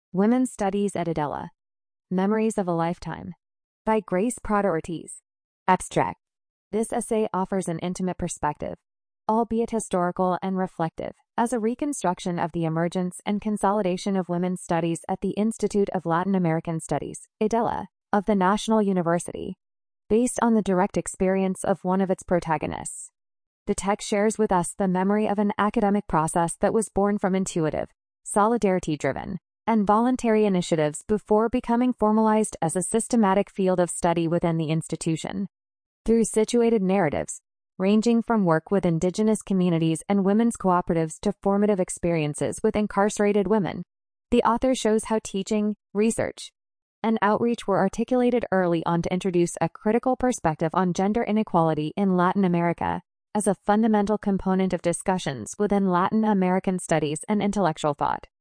Women's Studies at Adela. Memories of a Lifetime. By Grace Prada Ortiz. Abstract. This essay offers an intimate perspective, albeit historical and reflective, as a reconstruction of the emergence and consolidation of women's studies at the Institute of Latin American Studies, IDELA, of the National University, based on the direct experience of one of its protagonists. The text shares with us the memory of an academic process that was born from intuitive, solidarity-driven, and voluntary initiatives before becoming formalized as a systematic field of study within the institution. Through situated narratives, ranging from work with indigenous communities and women's cooperatives to formative experiences with incarcerated women, the author shows how teaching, research, and outreach were articulated early on to introduce a critical perspective on gender inequality in Latin America as a fundamental component of discussions within Latin American studies and intellectual thought.